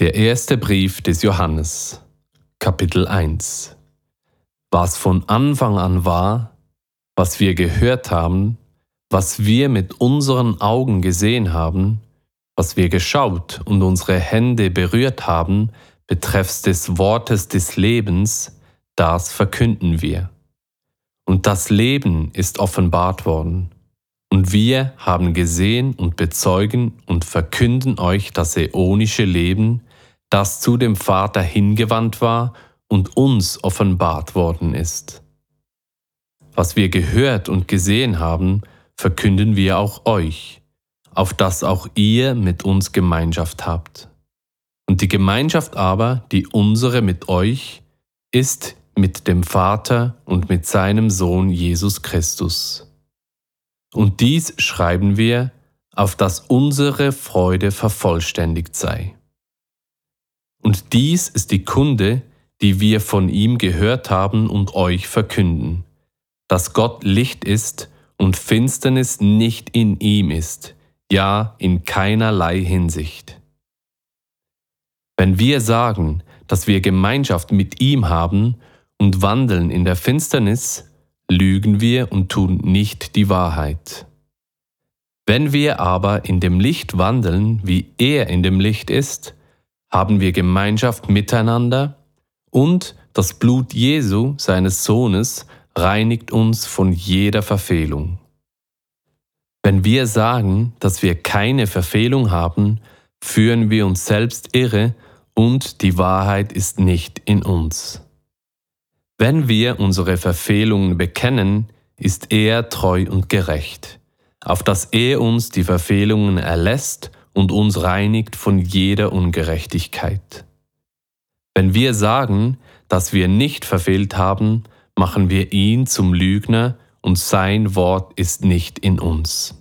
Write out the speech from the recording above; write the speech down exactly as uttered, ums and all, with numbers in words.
Der erste Brief des Johannes, Kapitel eins. Was von Anfang an war, was wir gehört haben, was wir mit unseren Augen gesehen haben, was wir geschaut und unsere Hände berührt haben, betreffs des Wortes des Lebens, das verkünden wir. Und das Leben ist offenbart worden. Und wir haben gesehen und bezeugen und verkünden euch das äonische Leben, das zu dem Vater hingewandt war und uns offenbart worden ist. Was wir gehört und gesehen haben, verkünden wir auch euch, auf dass auch ihr mit uns Gemeinschaft habt. Und die Gemeinschaft aber, die unsere mit euch, ist mit dem Vater und mit seinem Sohn Jesus Christus. Und dies schreiben wir, auf dass unsere Freude vervollständigt sei. Und dies ist die Kunde, die wir von ihm gehört haben und euch verkünden, dass Gott Licht ist und Finsternis nicht in ihm ist, ja in keinerlei Hinsicht. Wenn wir sagen, dass wir Gemeinschaft mit ihm haben und wandeln in der Finsternis, lügen wir und tun nicht die Wahrheit. Wenn wir aber in dem Licht wandeln, wie er in dem Licht ist, haben wir Gemeinschaft miteinander und das Blut Jesu, seines Sohnes, reinigt uns von jeder Verfehlung. Wenn wir sagen, dass wir keine Verfehlung haben, führen wir uns selbst irre und die Wahrheit ist nicht in uns. Wenn wir unsere Verfehlungen bekennen, ist er treu und gerecht, auf dass er uns die Verfehlungen erlässt und uns reinigt von jeder Ungerechtigkeit. Wenn wir sagen, dass wir nicht verfehlt haben, machen wir ihn zum Lügner und sein Wort ist nicht in uns.